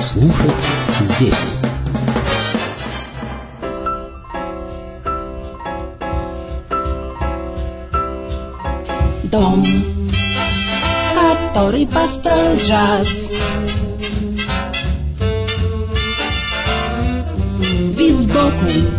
Слушать здесь. Дом, который построил джаз. Вид сбоку.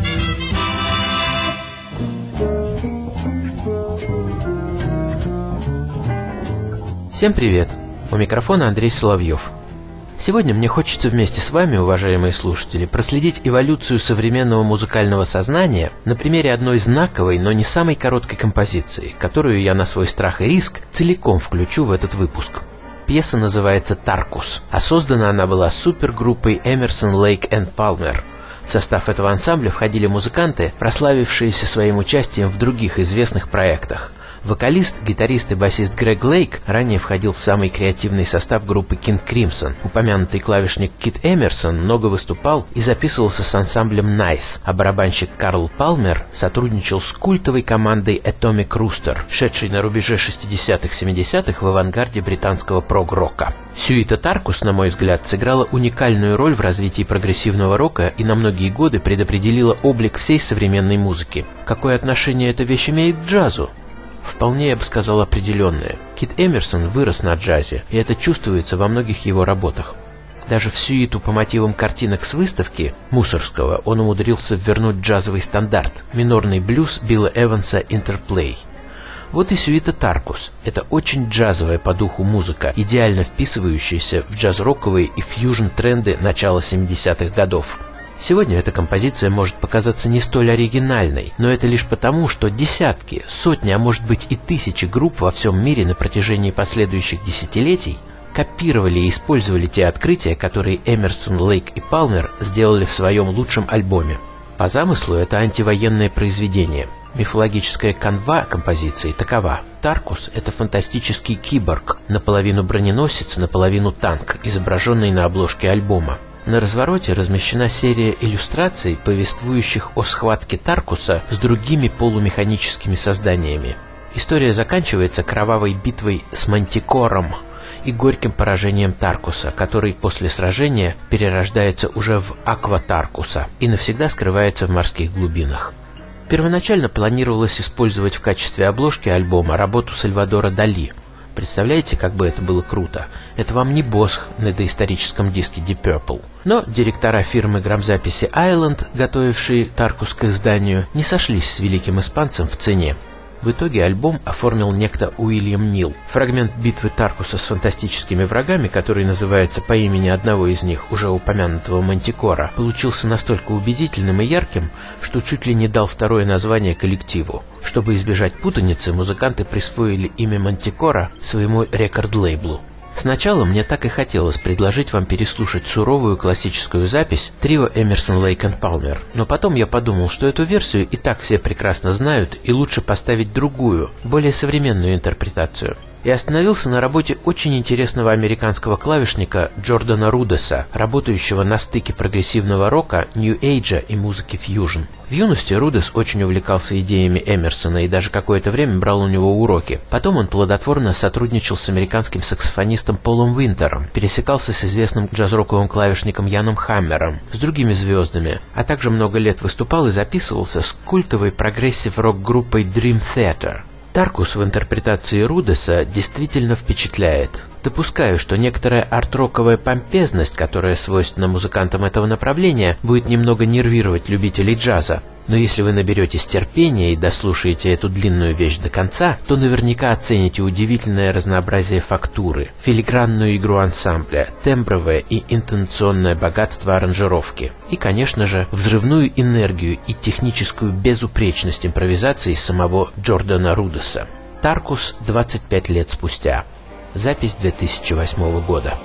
Всем привет! У микрофона Андрей Соловьев. Сегодня мне хочется вместе с вами, уважаемые слушатели, проследить эволюцию современного музыкального сознания на примере одной знаковой, но не самой короткой композиции, которую я на свой страх и риск целиком включу в этот выпуск. Пьеса называется «Таркус», а создана она была супергруппой Эмерсон, Лейк энд Палмер. В состав этого ансамбля входили музыканты, прославившиеся своим участием в других известных проектах. Вокалист, гитарист и басист Грег Лейк ранее входил в самый креативный состав группы King Crimson. Упомянутый клавишник Кит Эмерсон много выступал и записывался с ансамблем Nice, а барабанщик Карл Палмер сотрудничал с культовой командой Atomic Rooster, шедшей на рубеже 60-х-70-х в авангарде британского прог-рока. Сюита Таркус, на мой взгляд, сыграла уникальную роль в развитии прогрессивного рока и на многие годы предопределила облик всей современной музыки. Какое отношение эта вещь имеет к джазу? Вполне, я бы сказал, определенное. Кит Эмерсон вырос на джазе, и это чувствуется во многих его работах. Даже в сюиту по мотивам картинок с выставки Мусоргского он умудрился ввернуть джазовый стандарт – минорный блюз Билла Эванса «Интерплей». Вот и сюита Таркус. Это очень джазовая по духу музыка, идеально вписывающаяся в джаз-роковые и фьюжн-тренды начала 70-х годов. Сегодня эта композиция может показаться не столь оригинальной, но это лишь потому, что десятки, сотни, а может быть и тысячи групп во всем мире на протяжении последующих десятилетий копировали и использовали те открытия, которые Эмерсон, Лейк и Палмер сделали в своем лучшем альбоме. По замыслу это антивоенное произведение. Мифологическая канва композиции такова. Таркус — это фантастический киборг, наполовину броненосец, наполовину танк, изображенный на обложке альбома. На развороте размещена серия иллюстраций, повествующих о схватке Таркуса с другими полумеханическими созданиями. История заканчивается кровавой битвой с Мантикором и горьким поражением Таркуса, который после сражения перерождается уже в Аква-Таркуса и навсегда скрывается в морских глубинах. Первоначально планировалось использовать в качестве обложки альбома работу Сальвадора Дали. Представляете, как бы это было круто? Это вам не Босх на доисторическом диске Deep Purple. Но директора фирмы грамзаписи Island, готовившие Таркус к изданию, не сошлись с великим испанцем в цене. В итоге альбом оформил некто Уильям Нил. Фрагмент битвы Таркуса с фантастическими врагами, который называется по имени одного из них, уже упомянутого Мантикора, получился настолько убедительным и ярким, что чуть ли не дал второе название коллективу. Чтобы избежать путаницы, музыканты присвоили имя Мантикора своему рекорд-лейблу. Сначала мне так и хотелось предложить вам переслушать суровую классическую запись трио Эмерсон, Лейк энд Палмер, но потом я подумал, что эту версию и так все прекрасно знают, и лучше поставить другую, более современную интерпретацию. И остановился на работе очень интересного американского клавишника Джордана Рудеса, работающего на стыке прогрессивного рока, нью-эйджа и музыки фьюжн. В юности Рудес очень увлекался идеями Эмерсона и даже какое-то время брал у него уроки. Потом он плодотворно сотрудничал с американским саксофонистом Полом Уинтером, пересекался с известным джаз-роковым клавишником Яном Хаммером, с другими звездами, а также много лет выступал и записывался с культовой прогрессив-рок-группой Dream Theater. Таркус в интерпретации Рудеса действительно впечатляет. Допускаю, что некоторая арт-роковая помпезность, которая свойственна музыкантам этого направления, будет немного нервировать любителей джаза. Но если вы наберетесь терпения и дослушаете эту длинную вещь до конца, то наверняка оцените удивительное разнообразие фактуры, филигранную игру ансамбля, тембровое и интонационное богатство аранжировки и, конечно же, взрывную энергию и техническую безупречность импровизации самого Джордана Рудеса. Таркус 25 лет спустя. Запись 2008 года.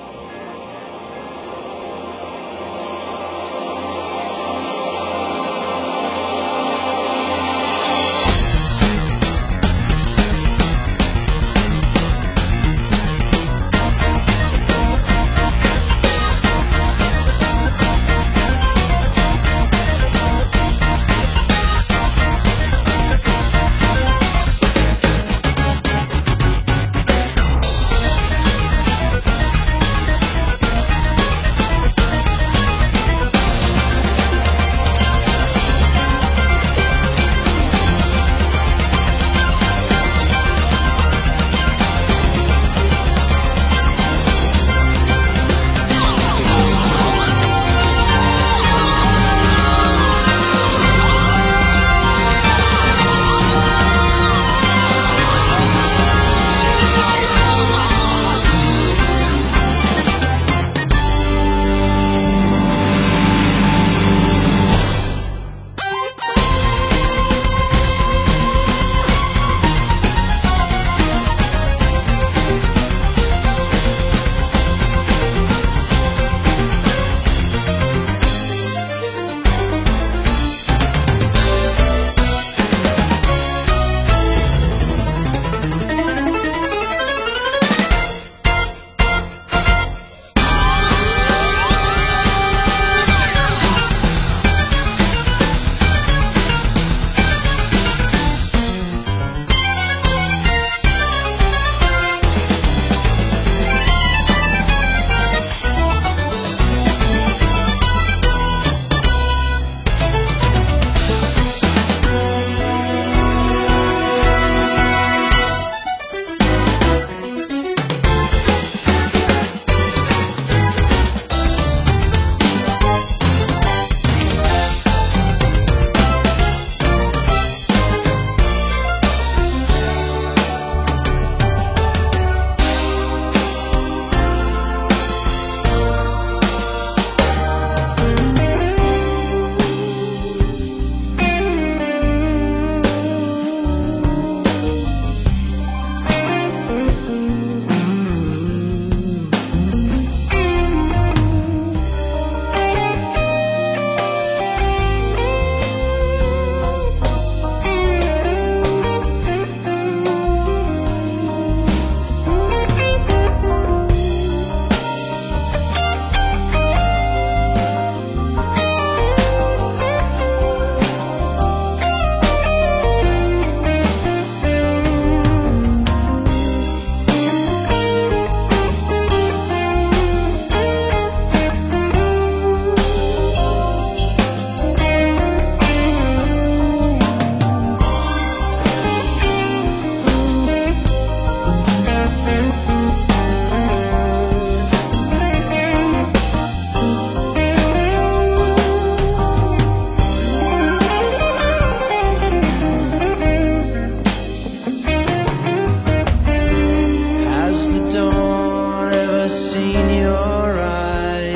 past the dawn, ever seen your eyes?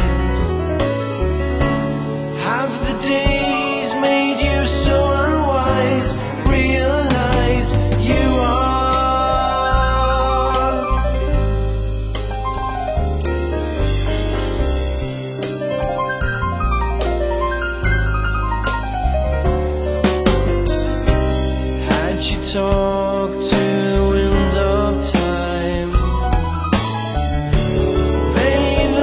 Have the days made you so unwise? Realize you are. Had you talked to the winds of time, they'd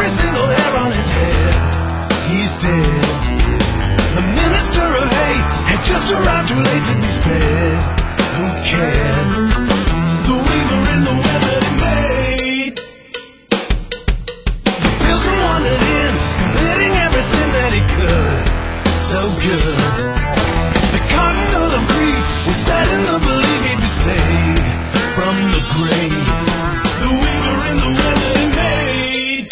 every single hair on his head. He's dead. The minister of hate had just arrived too late to be spared. Who cared? The weaver in the web that he made. The pilgrim wandered in, committing every sin that he could. So good. The cardinal of greed was set in the belief he'd be saved from the grave. The weaver in the web that he made.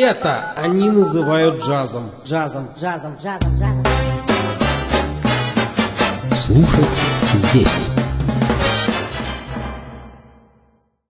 это они называют джазом. Джазом, джазом, джазом, джазом. Слушать здесь.